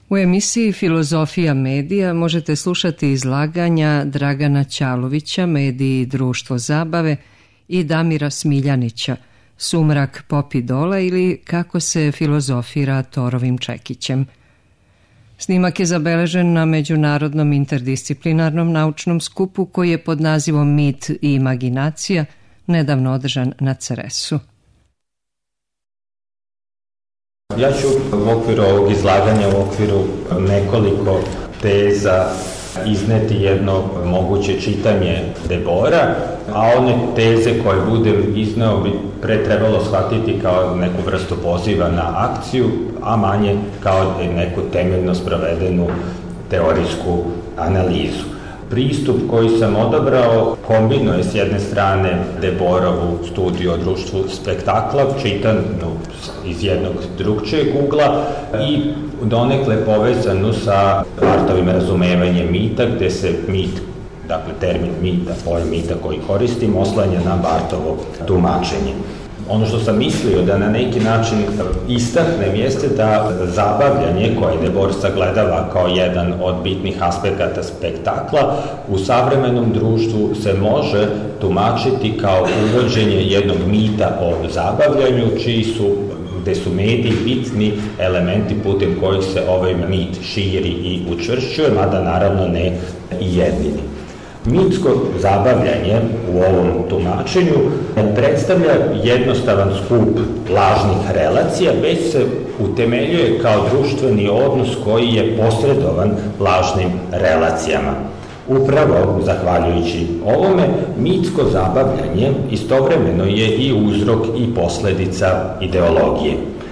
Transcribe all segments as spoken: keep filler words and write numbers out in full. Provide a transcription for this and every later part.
U emisiji Filozofija medija možete slušati izlaganja Dragana Ćalovića, Mediji i društvo zabave, i Damira Smiljanića, Sumrak pop idola ili Kako se filozofira Torovim čekićem. Snimak je zabeležen na Međunarodnom interdisciplinarnom naučnom skupu koji je pod nazivom Mit i imaginacija, nedavno održan na Cresu. Ja ću u okviru ovog izlaganja, u okviru nekoliko teza izneti jedno moguće čitanje Debora, a one teze koje budem izneo bi pre trebalo shvatiti kao neku vrstu poziva na akciju, a manje kao neku temeljno sprovedenu teorijsku analizu. Pristup koji sam odabrao kombinuje s jedne strane Deborovu studiju o društvu spektakla, čitan iz jednog drugčijeg ugla i donekle povezanu sa Barthovim razumevanjem mita, gde se mit, dakle termin mita, pojam mita koji koristim, oslanja na Barthovo tumačenje. Ono što sam mislio da na neki način istaknem jeste da zabavljanje koje Debor sagledava kao jedan od bitnih aspekata spektakla u savremenom društvu se može tumačiti kao uvođenje jednog mita o zabavljanju, čiji su, gde su mediji bitni elementi putem kojih se ovaj mit širi i učvršćuje, mada naravno ne i jedini. Mitsko zabavljanje u ovom tumačenju predstavlja jednostavan skup lažnih relacija, već se utemeljuje kao društveni odnos koji je posredovan lažnim relacijama. Upravo, zahvaljujući ovome, mitsko zabavljanje istovremeno je i uzrok i posledica ideologije.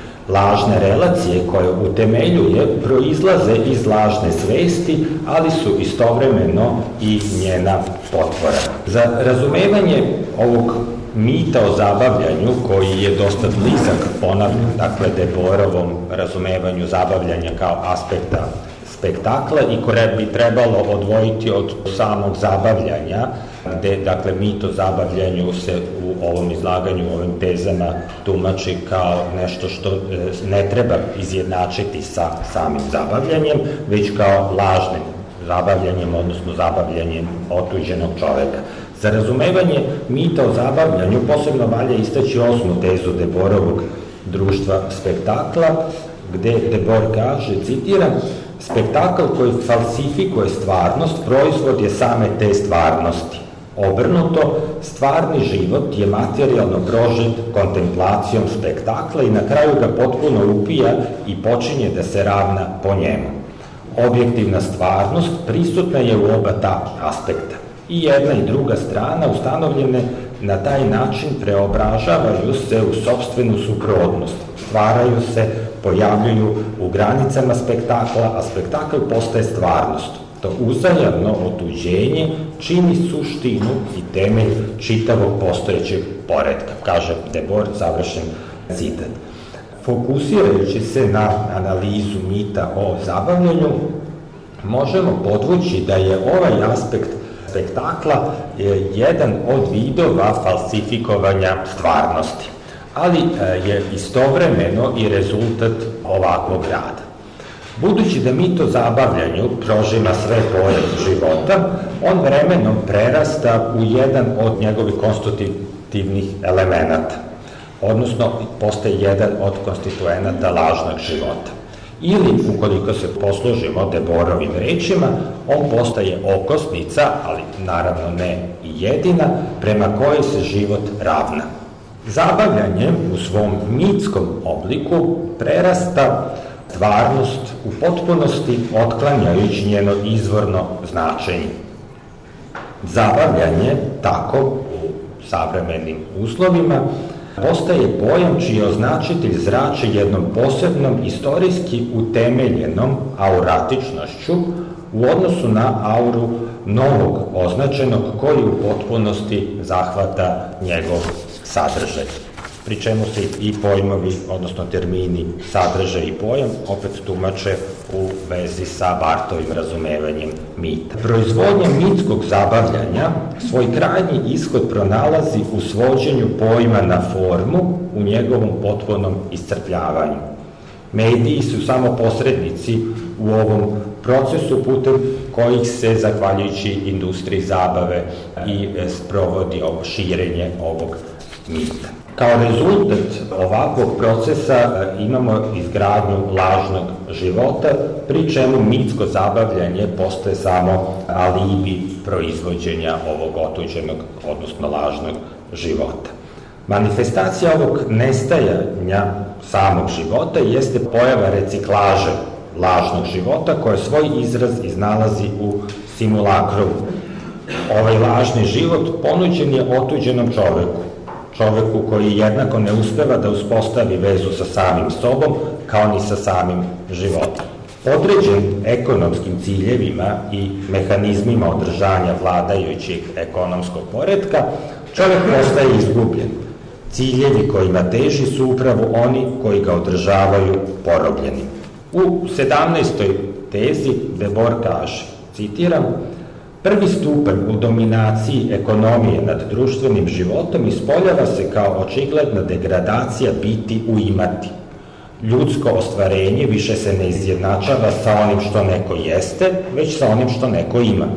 Lažne relacije koje utemeljuje proizlaze iz lažne svesti, ali su istovremeno i njena potvora. Za razumevanje ovog mita o zabavljanju, koji je dosta blizak, ponavljam, dakle, Deborovom razumevanju zabavljanja kao aspekta spektakla i koje bi trebalo odvojiti od samog zabavljanja, gde, dakle, mit o zabavljanju se u ovom izlaganju, u ovim tezama tumači kao nešto što ne treba izjednačiti sa samim zabavljanjem, već kao lažnim zabavljanjem, odnosno zabavljanjem otuđenog čoveka. Za razumevanje mita o zabavljanju posebno valja istaći osmu tezu Deborovog društva spektakla, gde Debor kaže, citiram, spektakl koji falsifikuje stvarnost, proizvod je same te stvarnosti. Obrnuto, stvarni život je materijalno prožet kontemplacijom spektakla i na kraju ga potpuno upija i počinje da se ravna po njemu. Objektivna stvarnost prisutna je u oba ta aspekta. I jedna i druga strana ustanovljene na taj način preobražavaju se u sopstvenu suprotnost, stvaraju se, pojavljuju u granicama spektakla, a spektakl postaje stvarnost. To uzajamno otuđenje čini suštinu i temelj čitavog postojećeg poretka, kaže Debor, završen citat. Fokusirajući se na analizu mita o zabavljanju, možemo podvući da je ovaj aspekt spektakla jedan od vidova falsifikovanja stvarnosti, ali je istovremeno i rezultat ovakvog rada. Budući da mit o zabavljanju prožima sve poje života, on vremenom prerasta u jedan od njegovih konstitutivnih elemenata, odnosno postaje jedan od konstituenata lažnog života. Ili, ukoliko se poslužimo Deborovim rečima, on postaje okosnica, ali naravno ne i jedina, prema kojoj se život ravna. Zabavljanje u svom mitskom obliku prerasta stvarnost u potpunosti otklanjajući njeno izvorno značenje. Zabavljanje tako u savremenim uslovima postaje pojam čiji označitelj zrači jednom posebnom istorijski utemeljenom auratičnošću u odnosu na auru novog označenog koji u potpunosti zahvata njegov sadržaj. Pri čemu se i pojmovi, odnosno termini sadržaj i pojam opet tumače u vezi sa Barthovim razumevanjem mita. Proizvodnja mitskog zabavljanja svoj krajnji ishod pronalazi u svođenju pojma na formu u njegovom potpunom iscrpljavanju. Mediji su samo posrednici u ovom procesu putem kojih se, zahvaljujući industriji zabave, i sprovodi ovo širenje ovog mita. Kao rezultat ovakvog procesa imamo izgradnju lažnog života, pri čemu mitsko zabavljanje postaje samo alibi proizvođenja ovog otuđenog, odnosno lažnog života. Manifestacija ovog nestajanja samog života jeste pojava reciklaže lažnog života koja svoj izraz iznalazi u simulakru. Ovaj lažni život ponuđen je otuđenom čoveku, čoveku koji jednako ne uspeva da uspostavi vezu sa samim sobom kao ni sa samim životom. Određen ekonomskim ciljevima i mehanizmima održanja vladajućeg ekonomskog poretka, čovek postaje izgubljen. Ciljevi kojima teži su upravo oni koji ga održavaju porobljenim. U sedamnaestoj tezi Debord kaže, citiram, prvi stupanj u dominaciji ekonomije nad društvenim životom ispoljava se kao očigledna degradacija biti u imati. Ljudsko ostvarenje više se ne izjednačava sa onim što neko jeste, već sa onim što neko ima.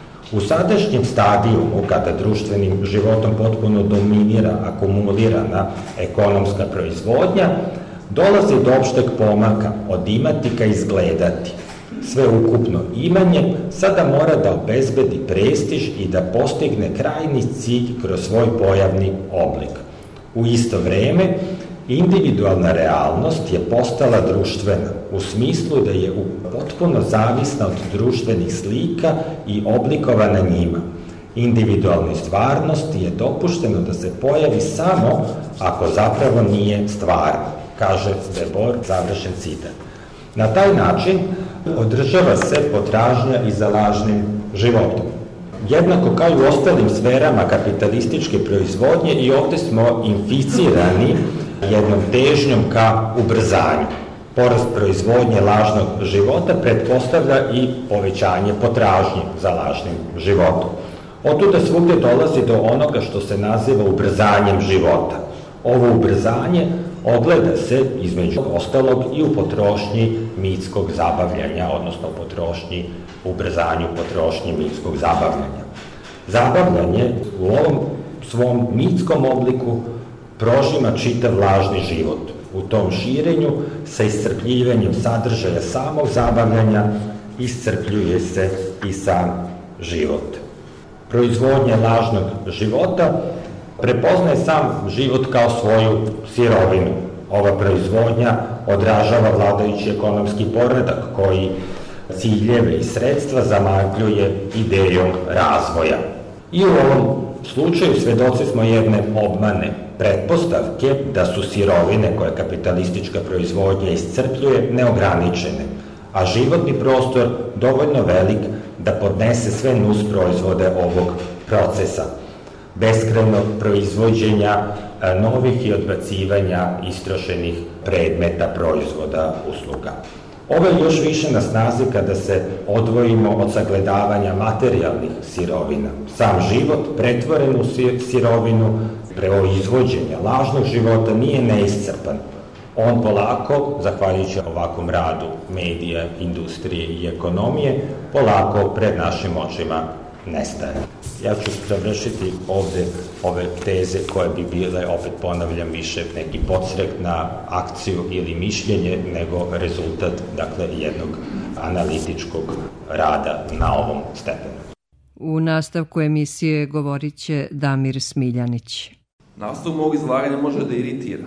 U sadašnjem stadijumu, kada društvenim životom potpuno dominira akumulirana ekonomska proizvodnja, dolazi do opšteg pomaka od imati ka izgledati. Sveukupno imanje sada mora da obezbedi prestiž i da postigne krajni cilj kroz svoj pojavni oblik. U isto vreme, individualna realnost je postala društvena, u smislu da je potpuno zavisna od društvenih slika i oblikovana njima. Individualnoj stvarnosti je dopušteno da se pojavi samo ako zapravo nije stvarna, kaže Debord, završen citat. Na taj način održava se potražnja i za lažnim životom. Jednako kao i u ostalim sferama kapitalističke proizvodnje, i ovde smo inficirani jednom težnjom ka ubrzanju. Porast proizvodnje lažnog života pretpostavlja i povećanje potražnje za lažnim životom. Otuda svugde dolazi do onoga što se naziva ubrzanjem života. Ovo ubrzanje ogleda se, između ostalog, i u potrošnji mitskog zabavljanja, odnosno potrošnji, ubrzanju potrošnje mitskog zabavljanja. Zabavljanje u ovom svom mitskom obliku prožima čitav lažni život. U tom širenju, sa iscrpljivanjem sadržaja samog zabavljanja, iscrpljuje se i sam život. Proizvodnja lažnog života prepoznaje sam život kao svoju sirovinu. Ova proizvodnja odražava vladajući ekonomski poredak koji ciljeve i sredstva zamagljuje idejom razvoja. I u ovom slučaju svedoci smo jedne obmane, pretpostavke da su sirovine koje kapitalistička proizvodnja iscrpljuje neograničene, a životni prostor dovoljno velik da podnese sve nus proizvode ovog procesa, beskrajnog proizvođenja novih i odbacivanja istrošenih predmeta, proizvoda, usluga. Ovo je još više na snazi kada se odvojimo od sagledavanja materijalnih sirovina. Sam život, pretvoren u sirovinu, proizvođenja lažnog života, nije neiscrpan. On polako, zahvaljujući ovakvom radu medija, industrije i ekonomije, polako pred našim očima nestaje. Ja ću završiti ovde ove teze koje bi bile, opet ponavljam, više neki podstrek na akciju ili mišljenje nego rezultat, dakle, jednog analitičkog rada na ovom stepenu. U nastavku emisije govorit će Damir Smiljanić. Nastav mog izlaganja može da iritira.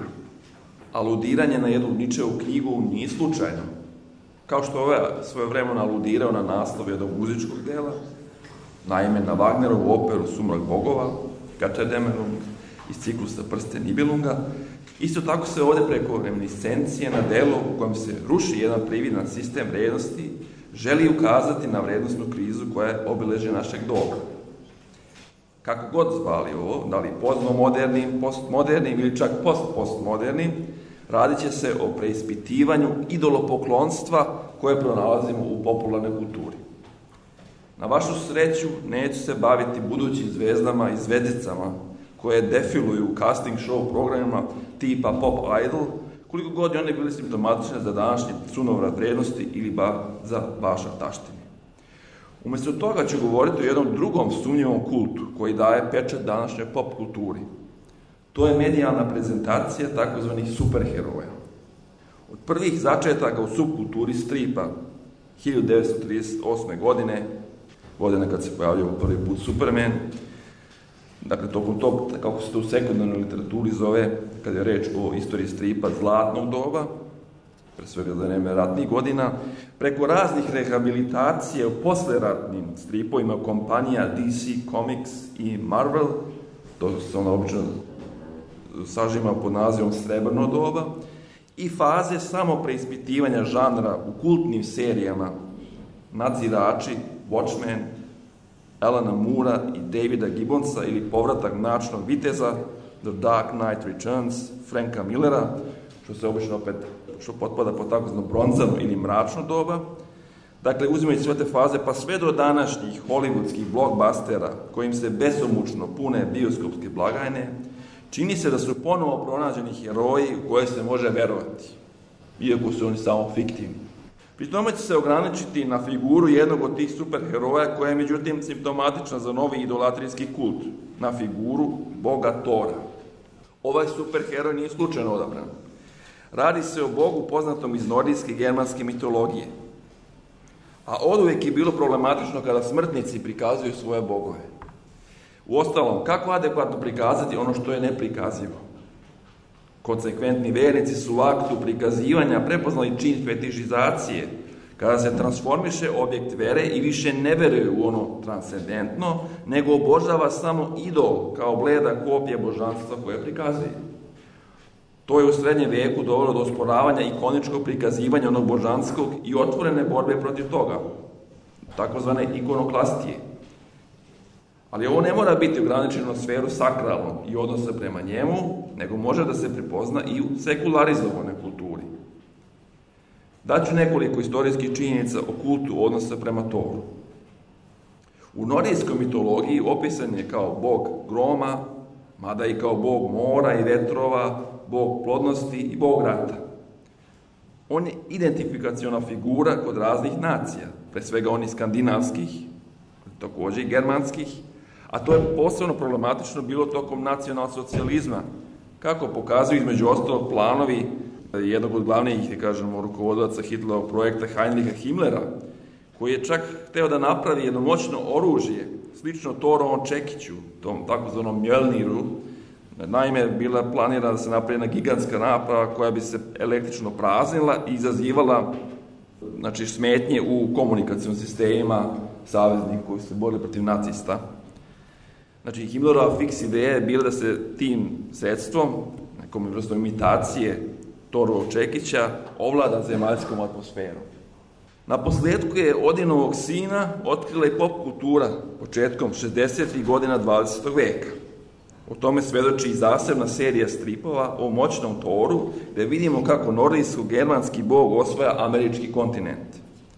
Aludiranje na jednu Ničevu knjigu nije slučajno. Kao što ove svoje vremena aludirao na naslov jednog muzičkog dela, naime na Wagnerovu operu Sumrak bogova, Götterdämmerung iz ciklusa Prsten Nibelunga, isto tako se ovde preko reminiscencije na delu u kojem se ruši jedan prividan sistem vrednosti želi ukazati na vrednostnu krizu koja je obiležje našeg doba. Kako god zvali ovo, da li postmodernim, postmodernim ili čak post-postmodernim, radit će se o preispitivanju idolopoklonstva koje pronalazimo u popularnoj kulturi. Na vašu sreću neću se baviti budućim zvezdama i zvezdicama koje defiluju u casting show programima tipa Pop Idol, koliko god one bili simptomatične za današnje sunovrat vrednosti ili ba za bašar taštine. Umjesto toga ću govoriti o jednom drugom sumnjivom kultu koji daje pečat današnjoj pop kulturi. To je medijalna prezentacija takozvanih superheroja. Od prvih začetaka u subkulturi stripa hiljadu devetsto trideset osme. godine, godine kad se pojavljao prvi put Superman, dakle, tokom tog, kako se to u sekundarnoj literaturi zove, kad je reč o istoriji stripa zlatnog doba, pre svega za vreme ratnih godina, preko raznih rehabilitacija u posleratnim stripovima kompanija D C Comics i Marvel, to se ono obično sažima pod nazivom Srebrno doba, i faze samo preispitivanja žanra u kultnim serijama Nadzirači, Watchmen, Alana Moora i Davida Gibbonsa ili Povratak mračnog viteza, The Dark Knight Returns, Franka Millera, što se obično opet što potpada po takozvano bronzano ili mračno doba. Dakle, uzimajući sve te faze, pa sve do današnjih hollywoodskih blockbustera, kojim se besomučno pune bioskopske blagajne, čini se da su ponovo pronađeni heroji u koje se može verovati, iako su oni samo fiktivni. Pri tome će se ograničiti na figuru jednog od tih superheroja koja je međutim simptomatična za novi idolatrijski kult, na figuru boga Tora. Ovaj superheroj nije slučajno odabran. Radi se o bogu poznatom iz nordijske germanske mitologije. A oduvek je bilo problematično kada smrtnici prikazuju svoje bogove. Uostalom, kako adekvatno prikazati ono što je neprikazivo? Konsekventni vernici su u aktu prikazivanja prepoznali čin fetišizacije, kada se transformiše objekt vere i više ne veruje u ono transcendentno, nego obožava samo idol kao bleda kopija božanstva koje prikazuje. To je u srednjem vijeku dovelo do osporavanja ikoničkog prikazivanja onog božanskog i otvorene borbe protiv toga, takozvane ikonoklastije. Ali ovo ne mora biti ograničeno u sferu sakralnog i odnosa prema njemu, nego može da se prepozna i u sekularizovanoj kulturi. Daću nekoliko istorijskih činjenica o kultu odnosa prema Toru. U nordijskoj mitologiji opisan je kao bog groma, mada i kao bog mora i vetrova, bog plodnosti i bog rata. On je identifikaciona figura kod raznih nacija, pre svega onih skandinavskih, takođe i germanskih, a to je posebno problematično bilo tokom nacionalsocijalizma, kako pokazuju između ostalog planovi jednog od glavnih, da kažemo, rukovodilaca Hitlerovog projekta Heinricha Himmlera, koji je čak hteo da napravi jedno moćno oružje, slično Thorovom čekiću, tom takozvanom Mjölniru. Naime, bila planirana da se napravi jedna gigantska naprava koja bi se električno praznila i izazivala, znači, smetnje u komunikacijom sistemima saveznika koji su se borili protiv nacista. Znači, Himmlerova fiks ideja je bila da se tim sredstvom, nekom vrstom imitacije Thorovog čekića, ovlada zemaljskom atmosferom. Na posledku je Odinovog sina otkrila i pop kultura početkom šezdesetih godina dvadesetog veka. O tome svedoči i zasebna serija stripova o moćnom Toru, gde vidimo kako nordijsko-germanski bog osvaja američki kontinent.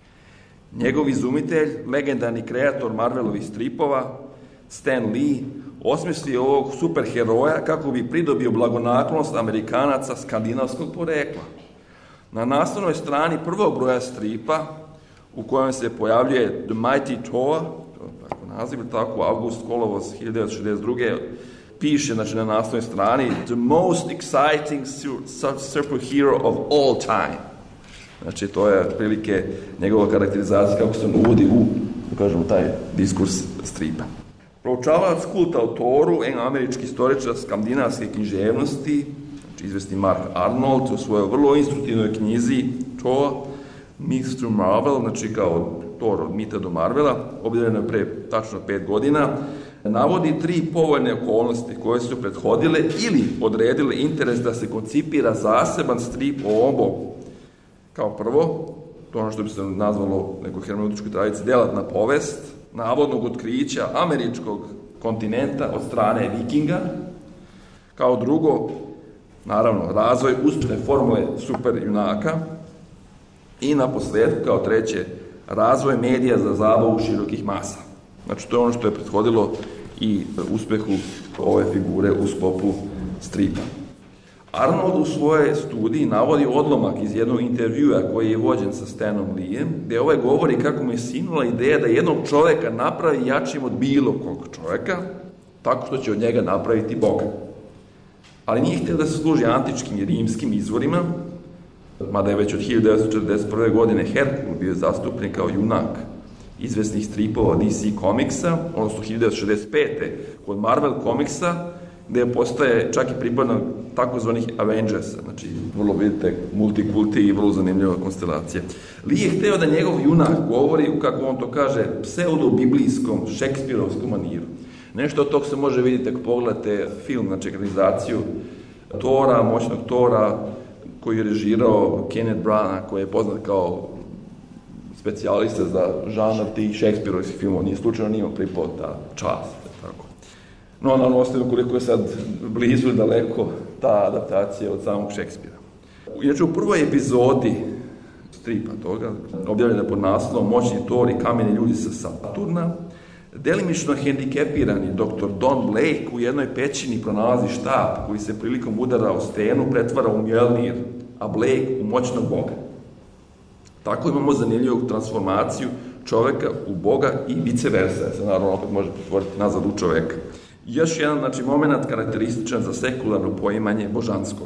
Njegov izumitelj, legendarni kreator Marvelovih stripova, Stan Lee, osmislio ovog superheroja kako bi pridobio blagonaklonost Amerikanaca skandinavskog porekla. Na naslovnoj strani prvog broja stripa, u kojem se pojavljuje The Mighty Thor, tako naziv, tako, avgust kolovoz hiljadu devetsto šezdeset druge. piše, znači, na naslovnoj strani The most exciting superhero of all time. Znači, to je prilike njegova karakterizacija kako se on uvodi u, da kažemo, taj diskurs stripa. Proučavalac kulta o Toru, američki istoričar skandinavske književnosti, znači izvesni Mark Arnold, u svojoj vrlo instruktivnoj knjizi Thor, Myth to Marvel, znači kao Thor od mita do Marvela, objavljeno je pre tačno pet godina, navodi tri povoljne okolnosti koje su prethodile ili odredile interes da se koncipira zaseban strip o ovom bogu. Kao prvo, to ono što bi se nazvalo nekoj hermeneutičkoj tradiciji delatna povest, navodnog otkrića američkog kontinenta od strane Vikinga. Kao drugo, naravno, razvoj uspešne formule super junaka. I na posledku, kao treće, razvoj medija za zabavu širokih masa. Znači, to je ono što je prethodilo i uspehu ove figure u sklopu stripa. Arnold u svojoj studiji navodi odlomak iz jednog intervjua koji je vođen sa Stanom Leeem, gde ovaj govori kako mu je sinula ideja da jednog čoveka napravi jačim od bilo kog čoveka, tako što će od njega napraviti Boga. Ali nije htio da se služi antičkim i rimskim izvorima, mada je već od hiljadu devetsto četrdeset prve. godine Herkul bio zastupljen kao junak izvesnih stripova D C komiksa, odnosno hiljadu devetsto šezdeset pete. kod Marvel komiksa, gde postaje čak i pripadno takozvanih Avengersa, znači vrlo vidite multikulti i vrlo zanimljiva konstelacija. Lee je hteo da njegov junak govori, kako on to kaže, pseudo-biblijskom, šekspirovskom maniru. Nešto od tog se može vidjeti ako pogledate film, znači ekranizaciju Tora, moćnog Tora, koji je režirao Kenneth Branagh, koji je poznat kao specijalista za žanr tih šekspirovskih filmova. Nije slučajno nije pripao ta čast. Tako. No, naravno, ostavimo koliko je sad blizu i daleko ta adaptacija od samog Šekspira. Inače, u prvoj epizodi stripa toga, objavljena pod naslovom Moćni Thor i kameni ljudi sa Saturna, delimično hendikepirani doktor Don Blake u jednoj pećini pronalazi štap koji se prilikom udara o stenu pretvara u Mjolnir, a Blake u moćnog Boga. Tako imamo zanimljivu transformaciju čoveka u Boga i vice versa, se naravno opet može pretvoriti nazad u čoveka. Još jedan, znači, moment karakterističan za sekularno poimanje božanskog.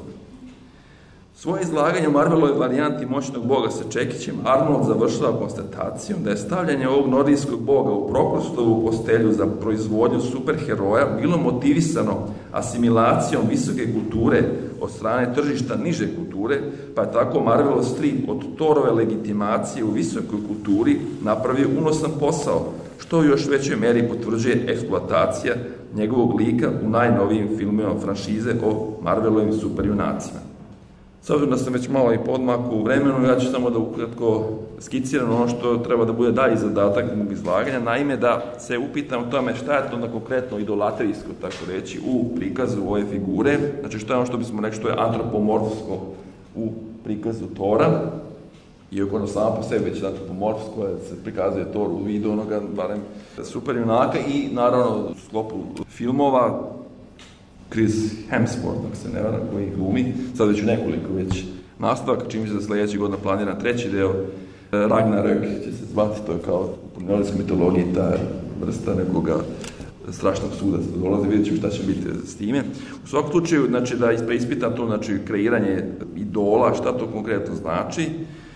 Svoje izlaganje u Marvelovoj varijanti moćnog Boga sa čekićem Arnold završava konstatacijom da je stavljanje ovog nordijskog Boga u Prokrustovu postelju za proizvodnju superheroja bilo motivisano asimilacijom visoke kulture od strane tržišta niže kulture, pa je tako Marvelov strip od Thorove legitimacije u visokoj kulturi napravio unosan posao, što u još većoj meri potvrđuje eksploatacija njegovog lika u najnovijim filmima franšize o Marvelovim superjunacima. S obzirom da sam već malo i podmaku u vremenu, ja ću samo da ukratko skiciram ono što treba da bude dalji zadatak mog izlaganja, naime da se upitam o tome šta je to na konkretno idolatrijsko, tako reći, u prikazu ove figure, znači što je ono što bismo rekli što je antropomorfsko u prikazu Tora, iako ono samo po sebi već antropomorfsko se prikazuje Thor u vidu onoga, barem superjunaka i naravno u sklopu filmova Chris Hemsworth, ako se ne varam, koji glumi, sad već u nekoliko već nastavak, čim se za sljedeći godina planira treći deo, Ragnarök će se zvati, to je kao u nordijskoj mitologiji ta vrsta nekoga strašnog suda se dolazi, vidjet ćemo šta će biti s time. U svakom slučaju, znači, da preispitam to, znači, kreiranje idola, šta to konkretno znači,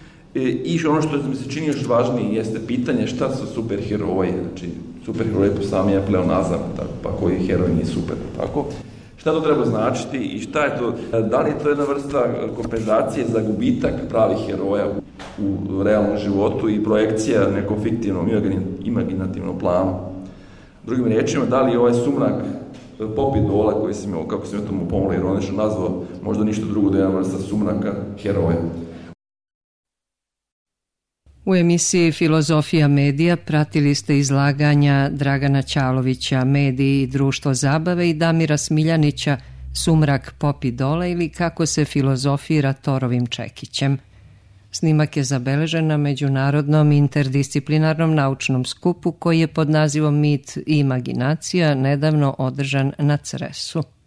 i ono što mi se čini još važnije jeste pitanje šta su superheroji, znači, superheroji po sami je pleonazam, tako, pa koji heroj nije super, tako. Šta to treba značiti i šta je to, da li je to jedna vrsta kompenzacije za gubitak pravih heroja u, u realnom životu i projekcija nekom fiktivnom, imaginativnom planu. Drugim rečima, da li je ovaj sumrak pop idola koji sam, kako sam je tomu pomalo ironično nazvao, možda ništa drugo da je jedna vrsta sumraka heroja. U emisiji Filozofija medija pratili ste izlaganja Dragana Ćalovića, Mediji i društvo zabave i Damira Smiljanića, Sumrak pop idola ili Kako se filozofira Thorovim čekićem. Snimak je zabeležen na međunarodnom interdisciplinarnom naučnom skupu koji je pod nazivom Mit i imaginacija nedavno održan na Cresu.